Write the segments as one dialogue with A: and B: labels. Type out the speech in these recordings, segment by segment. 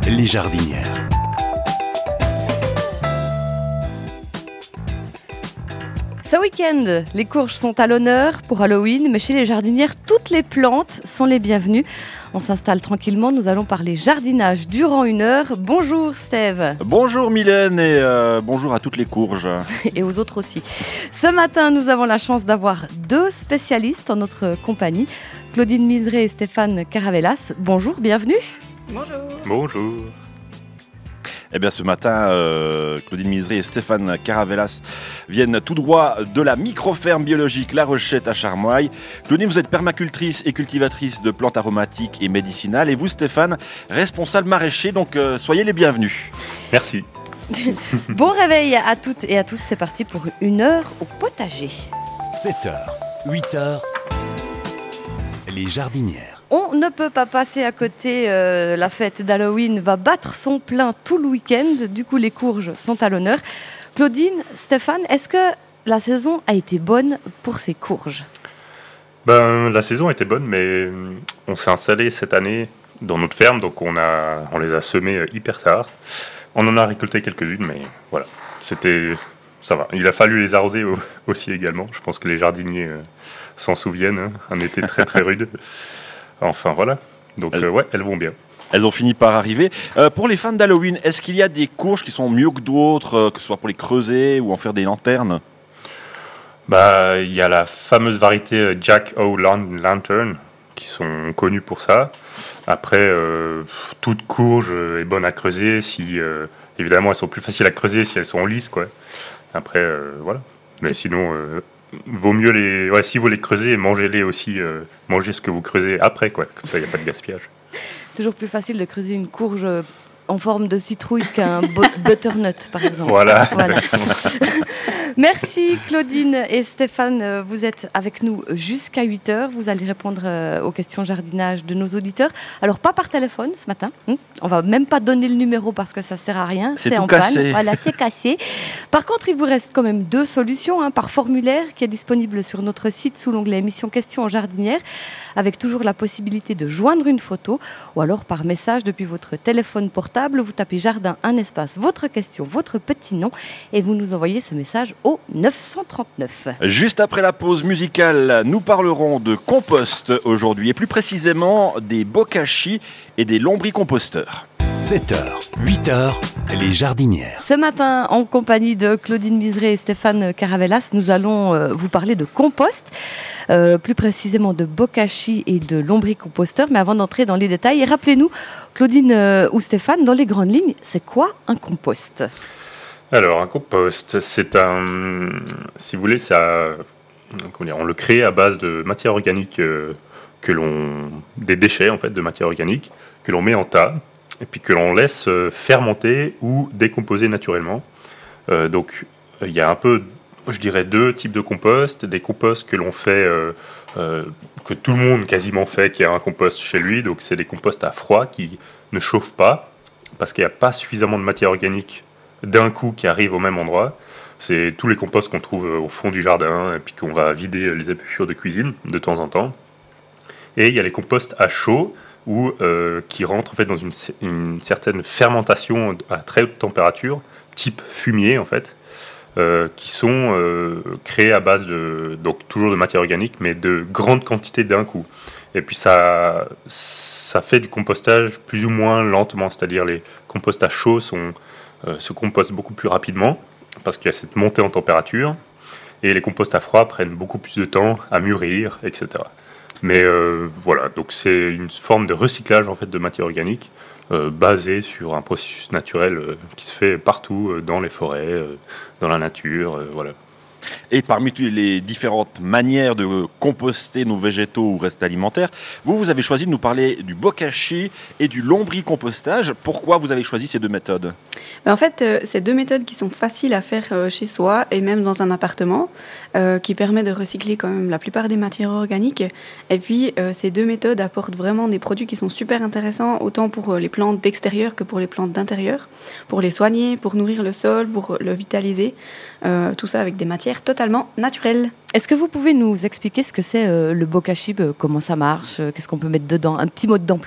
A: les jardinières.
B: Ce week-end, les courges sont à l'honneur pour Halloween, mais chez les jardinières, toutes les plantes sont les bienvenues. On s'installe tranquillement, nous allons parler jardinage durant 1 heure. Bonjour Steve.
C: Bonjour Mylène et bonjour à toutes les courges.
B: Et aux autres aussi. Ce matin, nous avons la chance d'avoir 2 spécialistes en notre compagnie, Claudine Miseré et Stéphane Caravelas. Bonjour, bienvenue.
D: Bonjour.
C: Eh bien ce matin, Claudine Miseré et Stéphane Caravelas viennent tout droit de la microferme biologique La Rochette à Charmoille. Claudine, vous êtes permacultrice et cultivatrice de plantes aromatiques et médicinales. Et vous Stéphane, responsable maraîcher, donc soyez les bienvenus.
D: Merci.
B: Bon réveil à toutes et à tous, c'est parti pour 1 heure au potager.
A: 7h, 8h, les jardinières.
B: On ne peut pas passer à côté, la fête d'Halloween va battre son plein tout le week-end, du coup les courges sont à l'honneur. Claudine, Stéphane, est-ce que la saison a été bonne pour ces courges ?
D: La saison était bonne, mais on s'est installé cette année dans notre ferme, donc on les a semées hyper tard. On en a récolté quelques-unes, mais voilà, ça va. Il a fallu les arroser aussi également, je pense que les jardiniers s'en souviennent, un été très très rude. Enfin voilà, donc elles vont bien.
C: Elles ont fini par arriver. Pour les fans d'Halloween, est-ce qu'il y a des courges qui sont mieux que d'autres, que ce soit pour les creuser ou en faire des lanternes ?
D: Il y a la fameuse variété Jack O' Lantern, qui sont connues pour ça. Après, toute courge est bonne à creuser, si évidemment elles sont plus faciles à creuser si elles sont lisses, quoi. Après, voilà. Mais sinon... vaut mieux si vous les creusez, mangez-les aussi, mangez ce que vous creusez après, quoi. Comme ça, il n'y a pas de gaspillage.
B: Toujours plus facile de creuser une courge en forme de citrouille qu'un butternut, par exemple.
D: Voilà.
B: Merci Claudine et Stéphane, vous êtes avec nous jusqu'à 8h. Vous allez répondre aux questions jardinage de nos auditeurs. Alors, pas par téléphone ce matin. On va même pas donner le numéro parce que ça sert à rien.
C: C'est
B: en
C: cassé.
B: panne. Voilà, c'est cassé. Par contre, il vous reste quand même 2 solutions par formulaire qui est disponible sur notre site sous l'onglet émission questions en jardinière, avec toujours la possibilité de joindre une photo ou alors par message depuis votre téléphone portable. Vous tapez jardin, un espace, votre question, votre petit nom et vous nous envoyez ce message au 939.
C: Juste après la pause musicale, nous parlerons de compost aujourd'hui et plus précisément des bokashi et des lombricomposteurs.
A: 7h, 8h, les jardinières.
B: Ce matin, en compagnie de Claudine Miseré et Stéphane Caravelas, nous allons vous parler de compost, plus précisément de bokashi et de lombricomposteurs. Mais avant d'entrer dans les détails, rappelez-nous, Claudine ou Stéphane, dans les grandes lignes, c'est quoi un compost ?
D: Alors, un compost, c'est si vous voulez, on le crée à base de matière organique des déchets en fait, de matière organique que l'on met en tas et puis que l'on laisse fermenter ou décomposer naturellement. Donc, il y a un peu, je dirais, 2 types de compost. Des composts que l'on fait, que tout le monde quasiment fait, qui a un compost chez lui. Donc, c'est des composts à froid qui ne chauffent pas parce qu'il n'y a pas suffisamment de matière organique d'un coup qui arrive au même endroit. C'est tous les composts qu'on trouve au fond du jardin et puis qu'on va vider les épluchures de cuisine de temps en temps. Et il y a les composts à chaud qui rentrent en fait dans une certaine fermentation à très haute température, type fumier en fait, qui sont créés à base donc toujours de matière organique, mais de grandes quantités d'un coup. Et puis ça fait du compostage plus ou moins lentement, c'est-à-dire les composts à chaud se compostent beaucoup plus rapidement parce qu'il y a cette montée en température, et les composts à froid prennent beaucoup plus de temps à mûrir, etc. Mais voilà, donc c'est une forme de recyclage en fait de matière organique basée sur un processus naturel qui se fait partout dans les forêts, dans la nature, voilà.
C: Et parmi les différentes manières de composter nos végétaux ou restes alimentaires, vous avez choisi de nous parler du bokashi et du lombricompostage. Pourquoi vous avez choisi ces 2 méthodes ?
E: En fait, c'est 2 méthodes qui sont faciles à faire chez soi et même dans un appartement, qui permet de recycler quand même la plupart des matières organiques. Et puis, ces 2 méthodes apportent vraiment des produits qui sont super intéressants, autant pour les plantes d'extérieur que pour les plantes d'intérieur, pour les soigner, pour nourrir le sol, pour le vitaliser. Tout ça avec des matières totalement naturelles.
B: Est-ce que vous pouvez nous expliquer ce que c'est le bokashi, comment ça marche, qu'est-ce qu'on peut mettre dedans, un petit mode d'emploi, quoi ?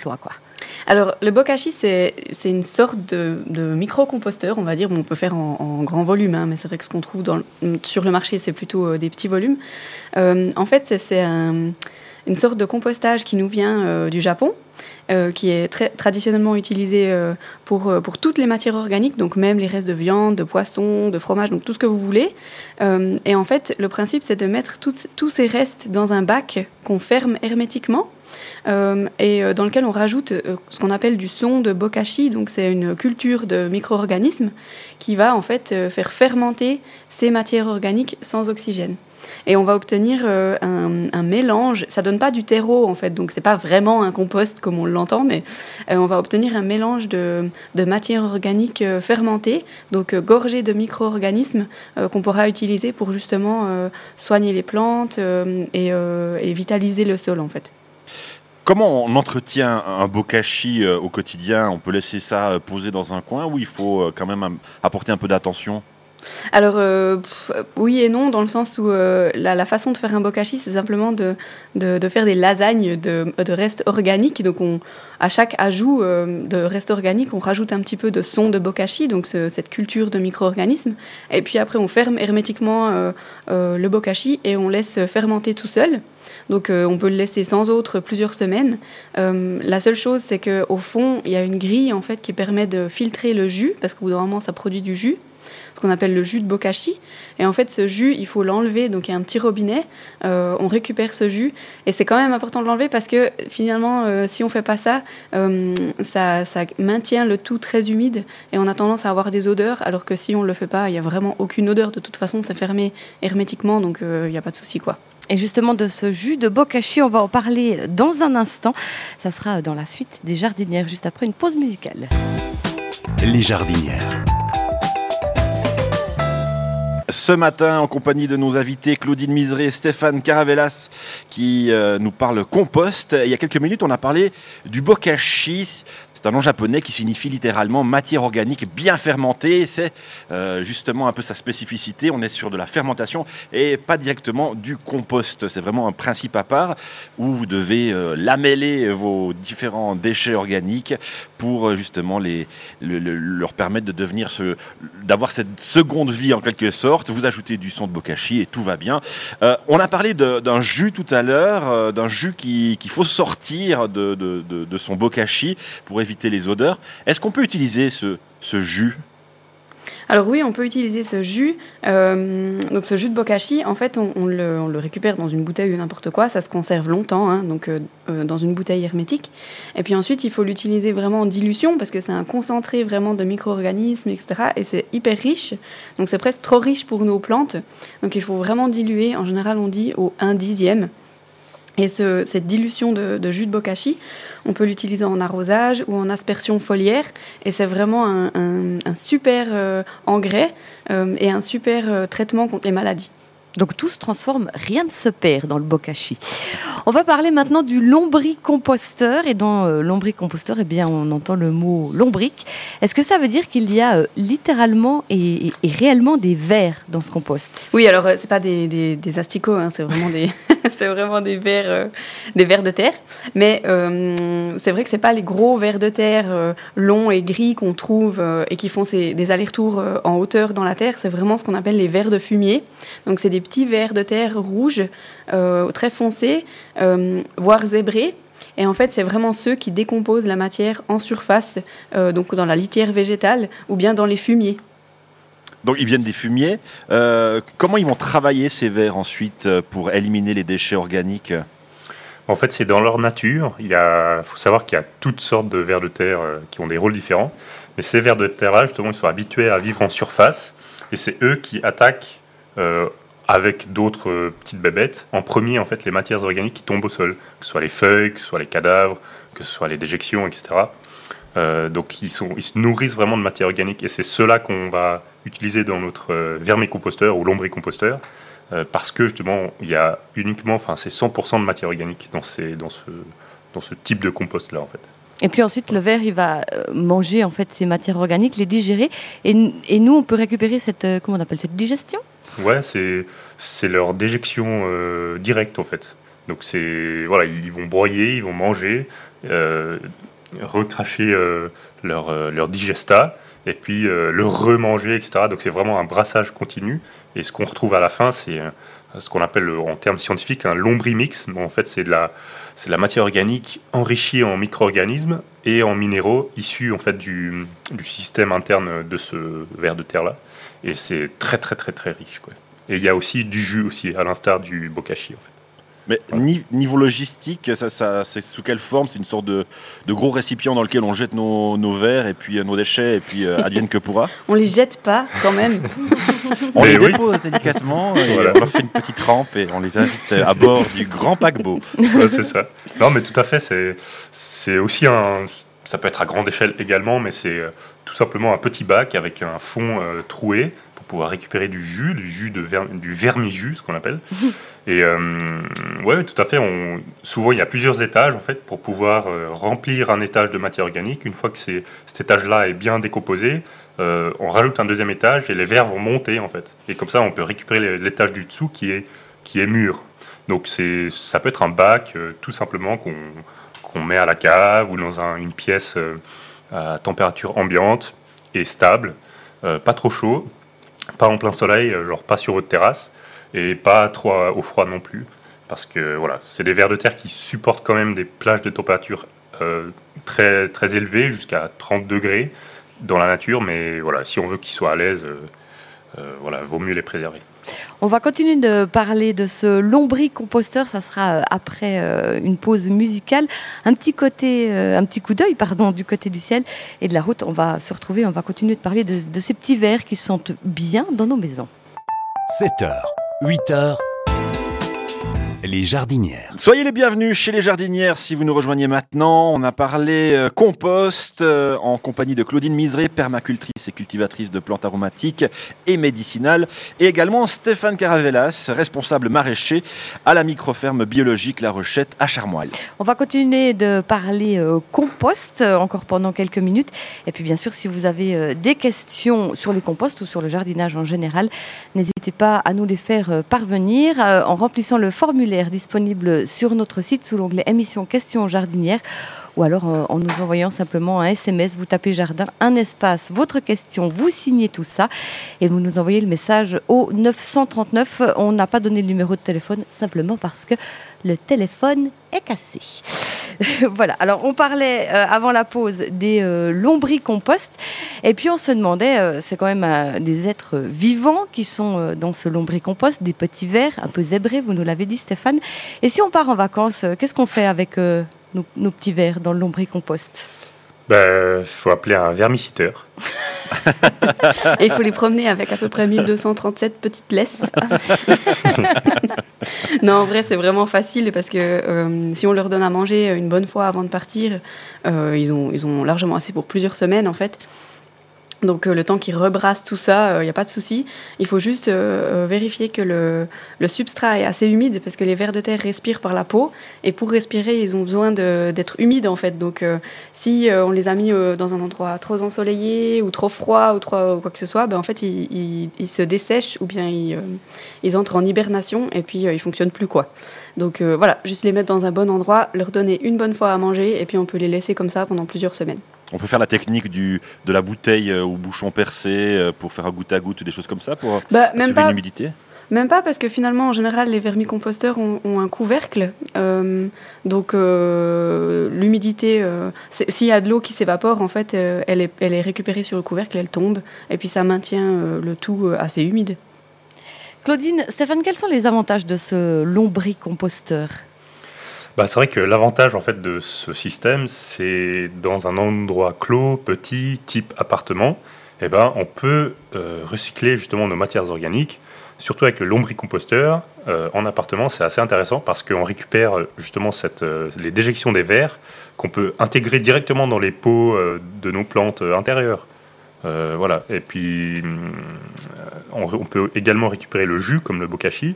E: Alors, le bokashi, c'est une sorte de micro-composteur, on va dire. Bon, on peut faire en grand volume, hein, mais c'est vrai que ce qu'on trouve sur le marché, c'est plutôt des petits volumes. En fait, c'est une sorte de compostage qui nous vient du Japon, qui est traditionnellement utilisé pour toutes les matières organiques, donc même les restes de viande, de poisson, de fromage, donc tout ce que vous voulez. Et en fait, le principe, c'est de mettre tous ces restes dans un bac qu'on ferme hermétiquement, et dans lequel on rajoute ce qu'on appelle du son de bokashi, donc c'est une culture de micro-organismes qui va en fait faire fermenter ces matières organiques sans oxygène. Et on va obtenir un mélange. Ça donne pas du terreau en fait, donc c'est pas vraiment un compost comme on l'entend, mais on va obtenir un mélange de matières organiques fermentées, donc gorgées de micro-organismes qu'on pourra utiliser pour justement soigner les plantes et vitaliser le sol en fait.
C: Comment on entretient un bokashi au quotidien? On peut laisser ça poser dans un coin ou il faut quand même apporter un peu d'attention?
E: Alors, oui et non, dans le sens où la façon de faire un bokashi, c'est simplement de faire des lasagnes de restes organiques. Donc, à chaque ajout de restes organiques, on rajoute un petit peu de son de bokashi, donc cette culture de micro-organismes. Et puis après, on ferme hermétiquement le bokashi et on laisse fermenter tout seul. Donc, on peut le laisser sans autre plusieurs semaines. La seule chose, c'est qu'au fond, il y a une grille en fait, qui permet de filtrer le jus, parce qu'au bout d'un moment, ça produit du jus, ce qu'on appelle le jus de bokashi. Et en fait, ce jus, il faut l'enlever. Donc, il y a un petit robinet. On récupère ce jus. Et c'est quand même important de l'enlever parce que finalement, si on ne fait pas ça, ça maintient le tout très humide. Et on a tendance à avoir des odeurs. Alors que si on ne le fait pas, il n'y a vraiment aucune odeur. De toute façon, c'est fermé hermétiquement. Donc, il n'y a pas de souci, quoi.
B: Et justement, de ce jus de bokashi, on va en parler dans un instant. Ça sera dans la suite des Jardinières, juste après une pause musicale.
A: Les Jardinières.
C: Ce matin, en compagnie de nos invités Claudine Misery et Stéphane Caravelas, qui nous parlent compost. Il y a quelques minutes, on a parlé du bokashi. C'est un nom japonais qui signifie littéralement matière organique bien fermentée. C'est justement un peu sa spécificité. On est sur de la fermentation et pas directement du compost. C'est vraiment un principe à part où vous devez lameller vos différents déchets organiques pour justement leur permettre de d'avoir cette seconde vie en quelque sorte. Vous ajoutez du son de bokashi et tout va bien. On a parlé d'un jus tout à l'heure, d'un jus qu'il faut sortir de son bokashi pour éviter les odeurs. Est-ce qu'on peut utiliser ce jus?
E: Alors oui, on peut utiliser ce jus. Donc ce jus de bokashi, en fait, on le récupère dans une bouteille ou n'importe quoi. Ça se conserve longtemps, hein, donc dans une bouteille hermétique. Et puis ensuite, il faut l'utiliser vraiment en dilution parce que c'est un concentré vraiment de micro-organismes, etc. Et c'est hyper riche. Donc c'est presque trop riche pour nos plantes. Donc il faut vraiment diluer. En général, on dit au 1/10. Et cette dilution de jus de bokashi, on peut l'utiliser en arrosage ou en aspersion foliaire. Et c'est vraiment un super engrais et un super traitement contre les maladies.
B: Donc tout se transforme, rien ne se perd dans le bokashi. On va parler maintenant du lombricomposteur. Et dans lombricomposteur, eh bien, on entend le mot lombric. Est-ce que ça veut dire qu'il y a littéralement et réellement des vers dans ce compost?
E: Oui, alors c'est pas des asticots, hein, c'est vraiment c'est vraiment des vers de terre. Mais c'est vrai que c'est pas les gros vers de terre longs et gris qu'on trouve et qui font des allers-retours en hauteur dans la terre. C'est vraiment ce qu'on appelle les vers de fumier. Donc c'est des petits vers de terre rouges, très foncés, voire zébrés. Et en fait, c'est vraiment ceux qui décomposent la matière en surface, donc dans la litière végétale ou bien dans les fumiers.
C: Donc ils viennent des fumiers. Comment ils vont travailler ces vers ensuite pour éliminer les déchets organiques?
D: En fait, c'est dans leur nature. Il faut savoir qu'il y a toutes sortes de vers de terre qui ont des rôles différents. Mais ces vers de terre-là, justement, ils sont habitués à vivre en surface. Et c'est eux qui attaquent avec d'autres petites bébêtes, en premier en fait les matières organiques qui tombent au sol, que ce soit les feuilles, que ce soit les cadavres, que ce soit les déjections, etc. Donc ils se nourrissent vraiment de matière organique et c'est cela qu'on va utiliser dans notre vermicomposteur ou lombricomposteur parce que justement il y a uniquement, c'est 100% de matière organique dans ce type de compost là en fait.
B: Et puis ensuite, le ver, il va manger en fait ces matières organiques, les digérer, et nous, on peut récupérer cette digestion.
D: Ouais, c'est leur déjection directe en fait. Donc ils vont broyer, ils vont manger, recracher leur digesta et puis le remanger, etc. Donc c'est vraiment un brassage continu. Et ce qu'on retrouve à la fin, c'est ce qu'on appelle en termes scientifiques un lombrimix. Bon, en fait, c'est de la matière organique enrichie en micro-organismes et en minéraux issus en fait du système interne de ce ver de terre là. Et c'est très très très très riche, quoi. Et il y a aussi du jus aussi, à l'instar du bokashi en fait.
C: Mais niveau logistique, ça, c'est sous quelle forme? C'est une sorte de gros récipient dans lequel on jette nos verres et puis nos déchets et puis advienne que pourra.
E: On les jette pas quand même.
C: On
D: Mais
C: les
D: oui.
C: dépose délicatement et
D: Voilà.
C: on leur fait une petite rampe et on les invite à bord du grand paquebot.
D: Ouais, c'est ça. Non, mais tout à fait. C'est aussi ça peut être à grande échelle également, mais c'est tout simplement un petit bac avec un fond troué pour pouvoir récupérer du jus du vermi-jus, ce qu'on appelle. Et ouais, tout à fait. Souvent, il y a plusieurs étages en fait pour pouvoir remplir un étage de matière organique. Une fois que cet étage-là est bien décomposé, on rajoute un deuxième étage et les verres vont monter en fait. Et comme ça, on peut récupérer l'étage du dessous qui est mûr. Donc ça peut être un bac tout simplement qu'on met à la cave ou dans une pièce à température ambiante et stable, pas trop chaud, pas en plein soleil, genre pas sur votre terrasse, et pas trop au froid non plus, parce que voilà, c'est des vers de terre qui supportent quand même des plages de température très, très élevées, jusqu'à 30 degrés dans la nature, mais voilà, si on veut qu'ils soient à l'aise, voilà, vaut mieux les préserver.
B: On va continuer de parler de ce lombricomposteur, ça sera après une pause musicale. Un petit coup d'œil du côté du ciel et de la route. On va se retrouver, on va continuer de parler de ces petits vers qui sentent bien dans nos maisons.
A: 7h, 8h, les jardinières.
C: Soyez les bienvenus chez les jardinières si vous nous rejoignez maintenant. On a parlé compost en compagnie de Claudine Miseré, permacultrice et cultivatrice de plantes aromatiques et médicinales, et également Stéphane Caravelas, responsable maraîcher à la microferme biologique La Rochette à Charmoil.
B: On va continuer de parler compost encore pendant quelques minutes. Et puis bien sûr, si vous avez des questions sur le compost ou sur le jardinage en général, n'hésitez pas à nous les faire parvenir en remplissant le formulaire disponible sur notre site sous l'onglet émission questions jardinières, ou alors en nous envoyant simplement un SMS. Vous tapez jardin, un espace, votre question, vous signez tout ça et vous nous envoyez le message au 939. On n'a pas donné le numéro de téléphone simplement parce que le téléphone est cassé. Voilà, alors on parlait avant la pause des lombricomposts et puis on se demandait, c'est quand même des êtres vivants qui sont dans ce lombricompost, des petits vers un peu zébrés, vous nous l'avez dit Stéphane. Et si on part en vacances, qu'est-ce qu'on fait avec nos petits vers dans le lombricompost?
D: Il faut appeler un vermiciteur.
E: Et il faut les promener avec à peu près 1237 petites laisses. Non, en vrai, c'est vraiment facile parce que si on leur donne à manger une bonne fois avant de partir, ils ont largement assez pour plusieurs semaines en fait. Donc le temps qu'ils rebrassent tout ça, il n'y a pas de souci. Il faut juste vérifier que le substrat est assez humide parce que les vers de terre respirent par la peau. Et pour respirer, ils ont besoin d'être humides en fait. Donc si on les a mis dans un endroit trop ensoleillé ou trop froid ou quoi que ce soit, en fait ils se dessèchent ou bien ils entrent en hibernation et puis ils ne fonctionnent plus quoi. Donc voilà, juste les mettre dans un bon endroit, leur donner une bonne fois à manger et puis on peut les laisser comme ça pendant plusieurs semaines.
C: On peut faire la technique de la bouteille au bouchon percé pour faire un goutte à goutte ou des choses comme ça pour
E: même pas
C: l'humidité.
E: Même pas, parce que finalement, en général, les vermicomposteurs ont un couvercle. Donc, l'humidité, s'il y a de l'eau qui s'évapore, en fait, elle est récupérée sur le couvercle, elle tombe. Et puis, ça maintient le tout assez humide.
B: Claudine, Stéphane, quels sont les avantages de ce lombricomposteur ?
D: C'est vrai que l'avantage en fait de ce système, c'est dans un endroit clos, petit, type appartement, on peut recycler justement nos matières organiques. Surtout avec le lombricomposteur, en appartement, c'est assez intéressant parce qu'on récupère justement les déjections des vers qu'on peut intégrer directement dans les pots de nos plantes intérieures. Voilà. Et puis, on peut également récupérer le jus, comme le bokashi,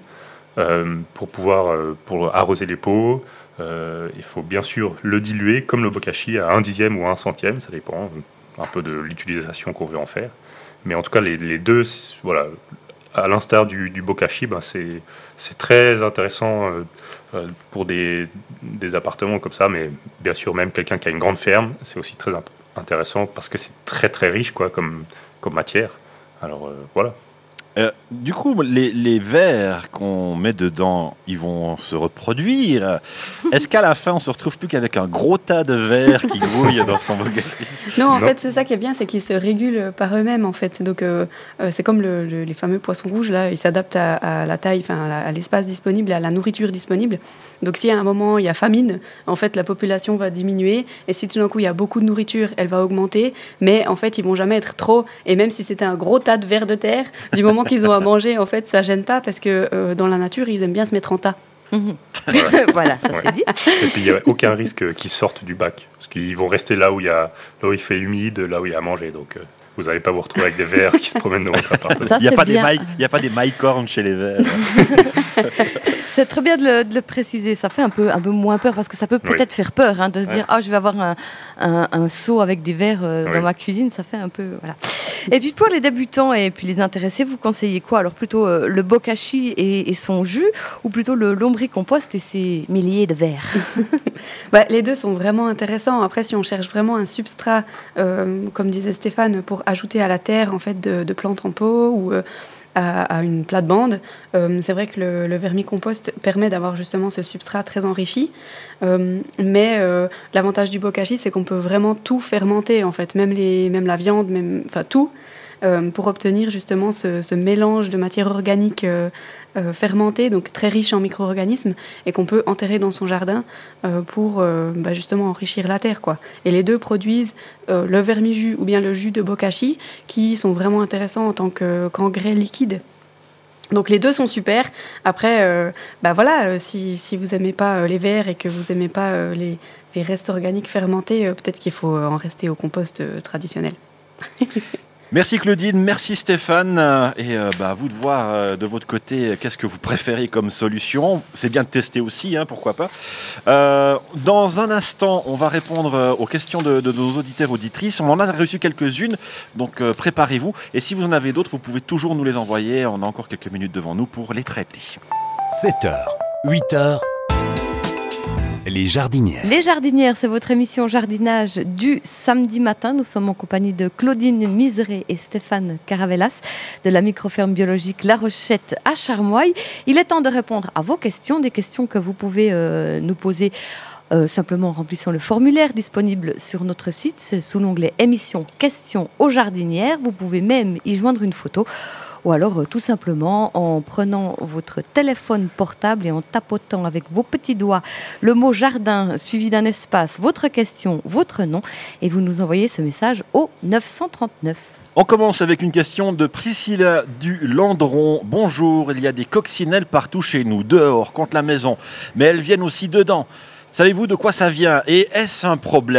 D: pour arroser les pots. Il faut bien sûr le diluer, comme le bokashi, à 1/10 ou 1/100, ça dépend un peu de l'utilisation qu'on veut en faire. Mais en tout cas, les deux, voilà, à l'instar du bokashi, c'est très intéressant pour des appartements comme ça, mais bien sûr même quelqu'un qui a une grande ferme, c'est aussi très intéressant parce que c'est très très riche comme matière. Alors voilà.
C: Du coup, les verres qu'on met dedans, ils vont se reproduire. Est-ce qu'à la fin, on se retrouve plus qu'avec un gros tas de verres qui grouillent dans son bokashi?
E: Non, en fait, c'est ça qui est bien, c'est qu'ils se régulent par eux-mêmes, en fait. Donc, c'est comme les fameux poissons rouges, là, ils s'adaptent à la taille, à l'espace disponible, à la nourriture disponible. Donc, si à un moment, il y a famine, en fait, la population va diminuer. Et si tout d'un coup, il y a beaucoup de nourriture, elle va augmenter. Mais, en fait, ils vont jamais être trop. Et même si c'était un gros tas de vers de terre, du moment qu'ils ont à manger, en fait, ça gêne pas parce que dans la nature, ils aiment bien se mettre en tas.
B: Voilà, ça c'est dit.
D: Et puis il n'y a aucun risque qu'ils sortent du bac. Parce qu'ils vont rester là où il fait humide, là où il y a à manger. Donc vous n'allez pas vous retrouver avec des vers qui se promènent dans votre appartement.
B: Ça,
C: Il n'y
B: c'est
C: a pas des maïcornes chez les vers.
B: C'est très bien de le préciser. Ça fait un peu moins peur parce que ça peut peut-être faire peur de se dire je vais avoir un seau avec des verres dans ma cuisine. Ça fait un peu voilà. Et puis pour les débutants et puis les intéressés, vous conseillez quoi? Alors plutôt le bokashi et son jus ou plutôt le lombricompost et ses milliers de verres?
E: Les deux sont vraiment intéressants. Après, si on cherche vraiment un substrat, comme disait Stéphane, pour ajouter à la terre en fait de plantes en pot ou à une plate-bande, c'est vrai que le vermicompost permet d'avoir justement ce substrat très enrichi. Mais l'avantage du bokashi, c'est qu'on peut vraiment tout fermenter en fait, même la viande, tout. Pour obtenir justement ce mélange de matière organique fermentée, donc très riche en micro-organismes, et qu'on peut enterrer dans son jardin pour justement enrichir la terre, quoi. Et les deux produisent le vermi-jus ou bien le jus de bokashi, qui sont vraiment intéressants en tant qu'engrais liquide. Donc les deux sont super. Après, si vous n'aimez pas les vers et que vous n'aimez pas les restes organiques fermentés, peut-être qu'il faut en rester au compost traditionnel.
C: Merci Claudine, merci Stéphane. Et à vous de voir de votre côté qu'est-ce que vous préférez comme solution. C'est bien de tester aussi, pourquoi pas. Dans un instant, on va répondre aux questions de nos auditeurs et auditrices. On en a reçu quelques-unes, donc préparez-vous. Et si vous en avez d'autres, vous pouvez toujours nous les envoyer. On a encore quelques minutes devant nous pour les traiter.
A: 7h, 8h, les jardinières.
B: Les jardinières, c'est votre émission jardinage du samedi matin. Nous sommes en compagnie de Claudine Miseré et Stéphane Caravelas de la microferme biologique La Rochette à Charmoy. Il est temps de répondre à vos questions, des questions que vous pouvez nous poser simplement en remplissant le formulaire disponible sur notre site. C'est sous l'onglet émission questions aux jardinières. Vous pouvez même y joindre une photo. Ou alors tout simplement en prenant votre téléphone portable et en tapotant avec vos petits doigts le mot jardin suivi d'un espace, votre question, votre nom, et vous nous envoyez ce message au 939.
C: On commence avec une question de Priscilla du Landron. Bonjour, il y a des coccinelles partout chez nous, dehors, contre la maison, mais elles viennent aussi dedans. Savez-vous de quoi ça vient et est-ce un problème ?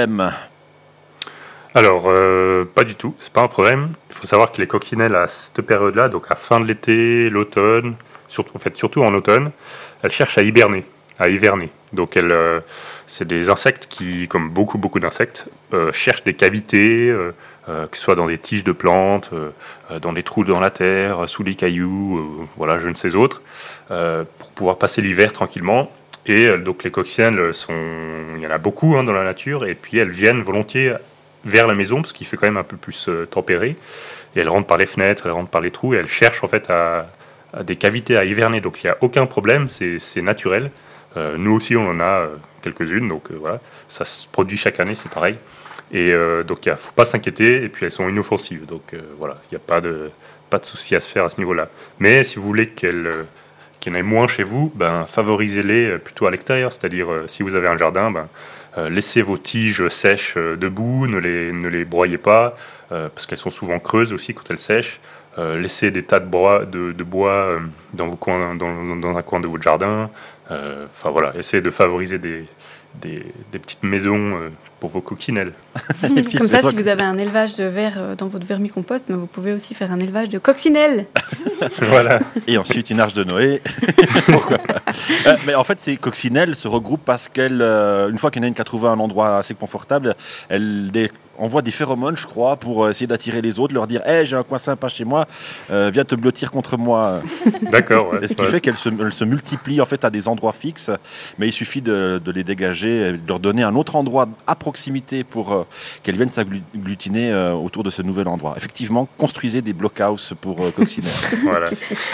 D: Alors, pas du tout, c'est pas un problème. Il faut savoir que les coccinelles à cette période-là, donc à fin de l'été, l'automne, surtout en automne, elles cherchent à hiberner. Donc c'est des insectes qui, comme beaucoup d'insectes, cherchent des cavités, que ce soit dans des tiges de plantes, dans des trous dans la terre, sous les cailloux, je ne sais autres, pour pouvoir passer l'hiver tranquillement. Et donc les coccinelles, il y en a beaucoup dans la nature, et puis elles viennent volontiers vers la maison, parce qu'il fait quand même un peu plus tempéré, et elles rentrent par les fenêtres, elles rentrent par les trous, et elles cherchent en fait à des cavités à hiverner, donc il n'y a aucun problème, c'est naturel. Nous aussi on en a quelques-unes, donc ça se produit chaque année, c'est pareil, et donc il ne faut pas s'inquiéter, et puis elles sont inoffensives, donc il n'y a pas de souci à se faire à ce niveau-là. Mais si vous voulez qu'il y en ait moins chez vous, favorisez-les plutôt à l'extérieur, c'est-à-dire si vous avez un jardin, laissez vos tiges sèches debout, ne les broyez pas, parce qu'elles sont souvent creuses aussi quand elles sèchent. Laissez des tas de bois dans un coin de votre jardin. Essayez de favoriser des petites maisons pour vos coccinelles.
E: Comme ça, si vous avez un élevage de vers dans votre vermicompost, vous pouvez aussi faire un élevage de coccinelles.
D: Voilà.
C: Et ensuite une arche de Noé. Pourquoi pas. Mais en fait, ces coccinelles se regroupent parce qu'elle, une fois qu'il y en a une qui a trouvé un endroit assez confortable, elle envoie des phéromones, je crois, pour essayer d'attirer les autres, leur dire hey, j'ai un coin sympa chez moi, viens te blottir contre moi.
D: D'accord. Ouais.
C: Et ce qui fait qu'elles se multiplient en fait à des endroits fixes, mais il suffit de les dégager, de leur donner un autre endroit à proximité pour qu'elles viennent s'agglutiner autour de ce nouvel endroit. Effectivement, construisez des blockhouse pour coccinelles.
D: Voilà.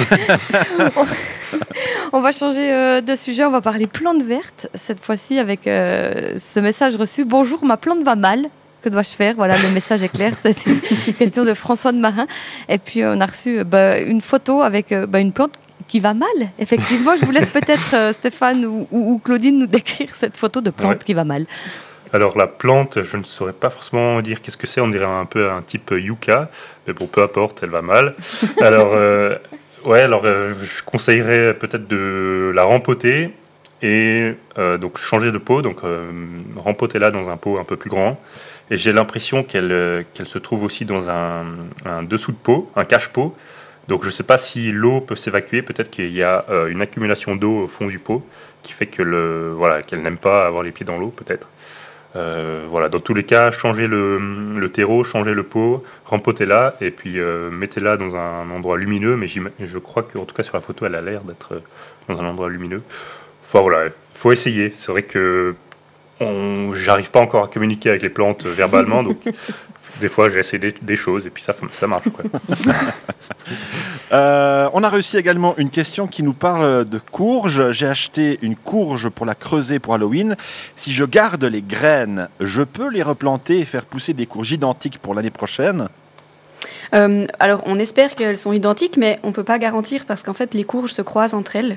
B: On va changer de sujet, on va parler plantes vertes, cette fois-ci avec ce message reçu. Bonjour, ma plante va mal. Que dois-je faire? Voilà, le message est clair. C'est une question de François de Marin. Et puis, on a reçu une photo avec une plante qui va mal. Effectivement, je vous laisse peut-être, Stéphane ou Claudine, nous décrire cette photo de plante qui va mal.
D: Alors, la plante, je ne saurais pas forcément dire qu'est-ce que c'est. On dirait un peu un type yucca. Mais bon, peu importe, elle va mal. Alors, je conseillerais peut-être de la rempoter et donc changer de pot. Donc, rempoter-la dans un pot un peu plus grand. Et j'ai l'impression qu'elle se trouve aussi dans un dessous de pot, un cache-pot. Donc je ne sais pas si l'eau peut s'évacuer. Peut-être qu'il y a une accumulation d'eau au fond du pot qui fait qu'elle n'aime pas avoir les pieds dans l'eau, peut-être. Dans tous les cas, changez le terreau, changez le pot, rempotez-la et puis mettez-la dans un endroit lumineux. Mais je crois qu'en tout cas sur la photo, elle a l'air d'être dans un endroit lumineux. Faut essayer. C'est vrai que j'arrive pas encore à communiquer avec les plantes verbalement, donc des fois j'essaie des choses et puis ça marche, quoi.
C: On a reçu également une question qui nous parle de courges. J'ai acheté une courge pour la creuser pour Halloween. Si je garde les graines, je peux les replanter et faire pousser des courges identiques pour l'année prochaine?
E: Alors, on espère qu'elles sont identiques, mais on ne peut pas garantir parce qu'en fait, les courges se croisent entre elles.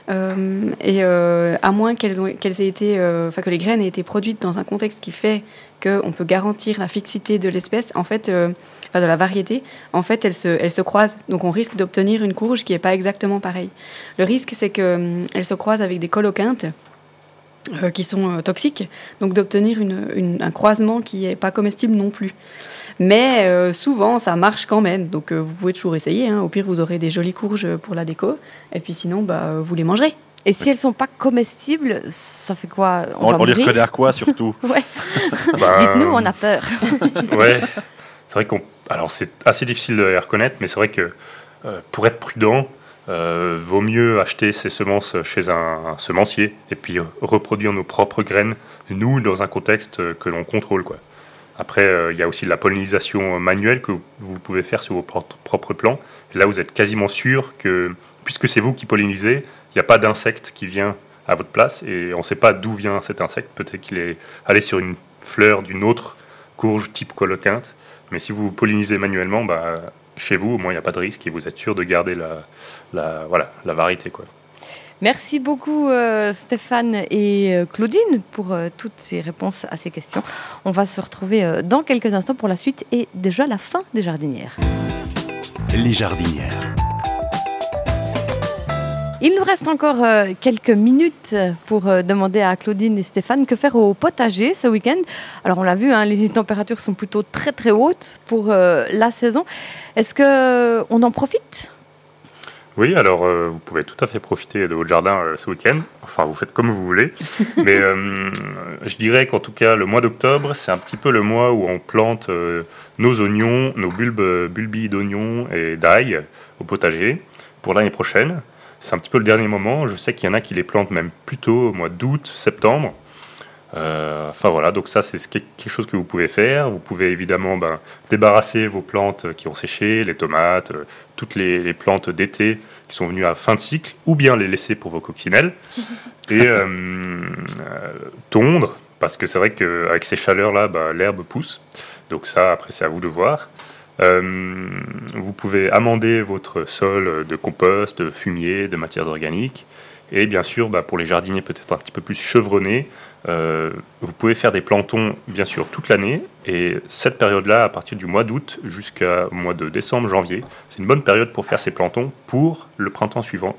E: À moins que les graines aient été produites dans un contexte qui fait qu'on peut garantir la fixité de l'espèce, de la variété, en fait, elles se croisent. Donc, on risque d'obtenir une courge qui n'est pas exactement pareille. Le risque, c'est qu'elles se croisent avec des coloquintes qui sont toxiques, donc d'obtenir un croisement qui n'est pas comestible non plus. Mais souvent, ça marche quand même. Donc, vous pouvez toujours essayer. Au pire, vous aurez des jolies courges pour la déco. Et puis sinon, vous les mangerez.
B: Et si elles ne sont pas comestibles, ça fait quoi?
C: On les reconnaît à quoi, surtout?
B: Ouais. Dites-nous, on a peur.
D: Ouais. C'est vrai alors, c'est assez difficile de les reconnaître, mais c'est vrai que pour être prudent, vaut mieux acheter ses semences chez un semencier et puis reproduire nos propres graines, nous, dans un contexte que l'on contrôle, quoi. Après, il y a aussi de la pollinisation manuelle que vous pouvez faire sur vos propres plants. Et là, vous êtes quasiment sûr que, puisque c'est vous qui pollinisez, il n'y a pas d'insecte qui vient à votre place. Et on ne sait pas d'où vient cet insecte. Peut-être qu'il est allé sur une fleur d'une autre courge type coloquinte. Mais si vous pollinisez manuellement, chez vous, au moins, il n'y a pas de risque. Et vous êtes sûr de garder la variété, quoi.
B: Merci beaucoup Stéphane et Claudine pour toutes ces réponses à ces questions. On va se retrouver dans quelques instants pour la suite et déjà la fin des jardinières.
A: Les jardinières.
B: Il nous reste encore quelques minutes pour demander à Claudine et Stéphane que faire au potager ce week-end. Alors on l'a vu, les températures sont plutôt très très hautes pour la saison. Est-ce qu'on en profite ?
D: Oui, alors vous pouvez tout à fait profiter de votre jardin ce week-end. Enfin, vous faites comme vous voulez. Mais je dirais qu'en tout cas, le mois d'octobre, c'est un petit peu le mois où on plante nos oignons, nos bulbilles d'oignons et d'ail au potager pour l'année prochaine. C'est un petit peu le dernier moment. Je sais qu'il y en a qui les plantent même plus tôt, au mois d'août, septembre. Donc ça, c'est quelque chose que vous pouvez faire. Vous pouvez évidemment débarrasser vos plantes qui ont séché, les tomates, toutes les plantes d'été qui sont venues à fin de cycle, ou bien les laisser pour vos coccinelles. Et tondre, parce que c'est vrai qu'avec ces chaleurs-là, l'herbe pousse. Donc ça, après, c'est à vous de voir. Vous pouvez amender votre sol de compost, de fumier, de matières organiques. Et bien sûr, pour les jardiniers peut-être un petit peu plus chevronnés, vous pouvez faire des plantons, bien sûr, toute l'année. Et cette période-là, à partir du mois d'août jusqu'au mois de décembre, janvier, c'est une bonne période pour faire ces plantons pour le printemps suivant.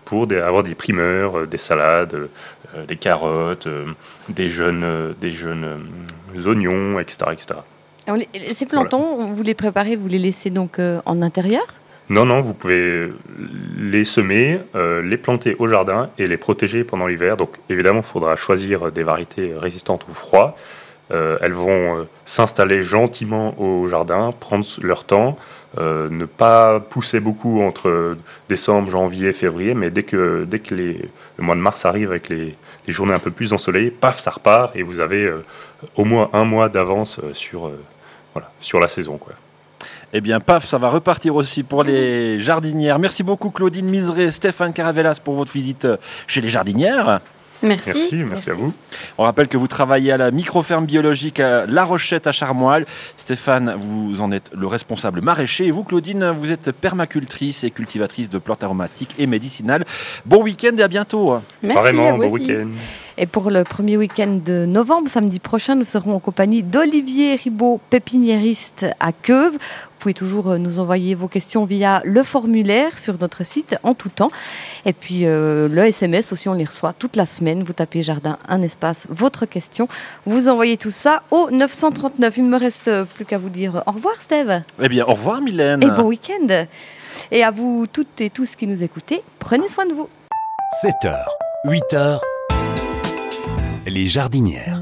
D: pour avoir des primeurs, des salades, des carottes, des jeunes oignons, etc. etc.
B: Alors, ces plantons, vous les préparez, vous les laissez donc en intérieur ?
D: Non, vous pouvez les semer, les planter au jardin et les protéger pendant l'hiver. Donc évidemment, il faudra choisir des variétés résistantes au froid. Elles vont s'installer gentiment au jardin, prendre leur temps, ne pas pousser beaucoup entre décembre, janvier, février, mais dès que le mois de mars arrive avec les journées un peu plus ensoleillées, paf, ça repart et vous avez au moins un mois d'avance sur la saison, quoi.
C: Eh bien, paf, ça va repartir aussi pour les jardinières. Merci beaucoup Claudine Miseré, Stéphane Caravelas pour votre visite chez les jardinières.
E: Merci
D: à vous.
C: On rappelle que vous travaillez à la microferme biologique à La Rochette à Charmoil. Stéphane, vous en êtes le responsable maraîcher. Et vous, Claudine, vous êtes permacultrice et cultivatrice de plantes aromatiques et médicinales. Bon week-end et à bientôt.
E: Merci.
D: Vraiment, bon
E: aussi.
D: week-end.
B: Et pour le premier week-end de novembre, samedi prochain, nous serons en compagnie d'Olivier Ribaud, pépiniériste à Queuve. Vous pouvez toujours nous envoyer vos questions via le formulaire sur notre site en tout temps. Et puis le SMS aussi, on les reçoit toute la semaine. Vous tapez jardin, un espace, votre question. Vous envoyez tout ça au 939. Il ne me reste plus qu'à vous dire au revoir, Steve.
C: Eh bien, au revoir Mylène.
B: Et bon week-end. Et à vous toutes et tous qui nous écoutez, prenez soin de vous.
A: 7h, 8h, les jardinières.